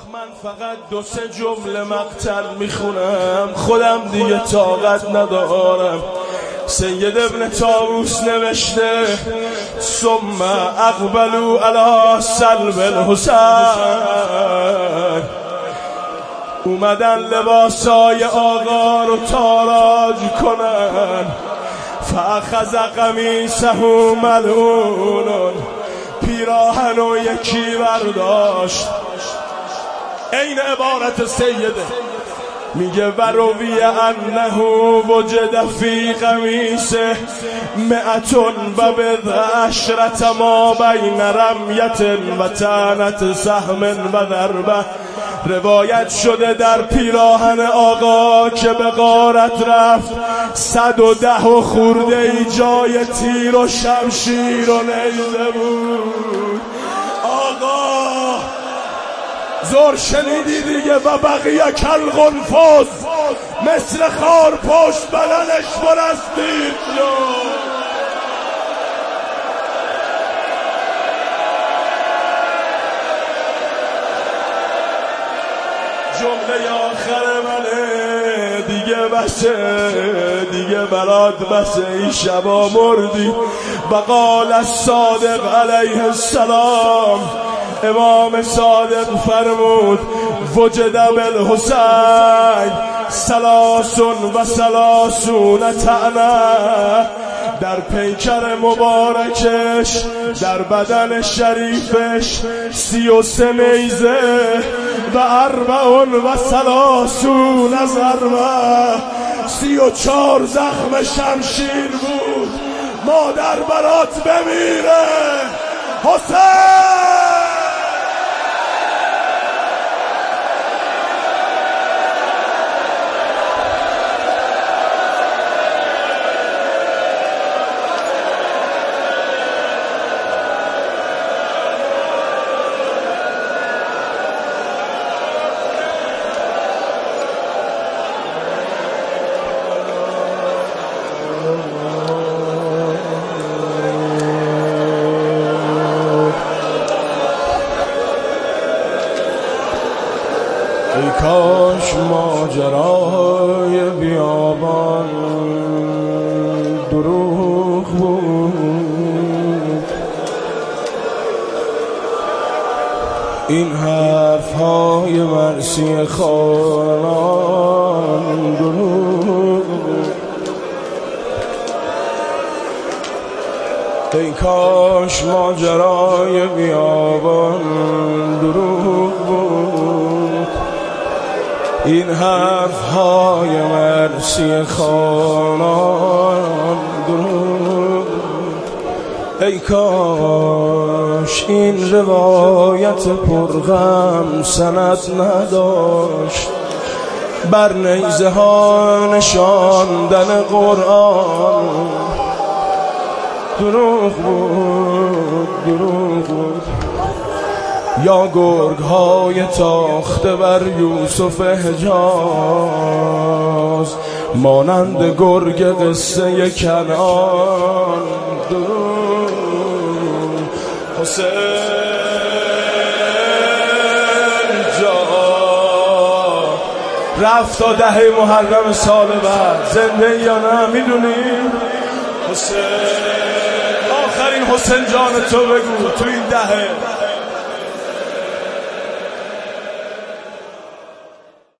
من فقط 2-3 جمله مقتل میخونم، خودم دیگه طاقت ندارم. سید ابن طاووس نوشته ثم اقبلوا علی سلب الحسین، اومدن لباسای آقا رو تاراج کنن. فاخذ قمیصه ملعون، پیراهن و یکی برداشت. این عبارت سیده میگه و روی انه وجد فی قمیصه 110 ما بین رمیت و طعنت سهم و ضربه. روایت شده در پیراهن آقا که به غارت رفت 110 و خورده ای جای تیر و شمشیر و نیزه بود. آقا زور شنیدی دیگه. و بقیه کالقنفذ، مثل خار پشت بدنش پر از تیر شد. جمله آخر منه دیگه بسه، دیگه برات بسه، این شبا مردی. و قال الصادق علیه السلام، امام صادق فرمود وجد بالحسین 33 طعنه، در پیکر مبارکش، در بدن شریفش 33 نیزه و 34 ضربه، 34 زخم شمشیر بود. مادر برات بمیره حسین. ای کاش ماجرای بیابان دروغ بود، این حرفهای مرسی خانان دروغ بود. ای کاش ماجرای بیابان دروغ بود، این حرفهای مرسی خانان دروغ. ای کاش این روایت پرغم سند نداشت، بر نیزه ها نشاندن قرآن دروغ بود، دروغ بود. یا گرگ های تاخته بر یوسف حجاز، مانند گرگ قصه کنعان دروغ. حسین جان رفت تا 10 محرم سال بعد، زنده یا نه میدونی؟ حسین آخرین حسین جان تو بگو تو این 10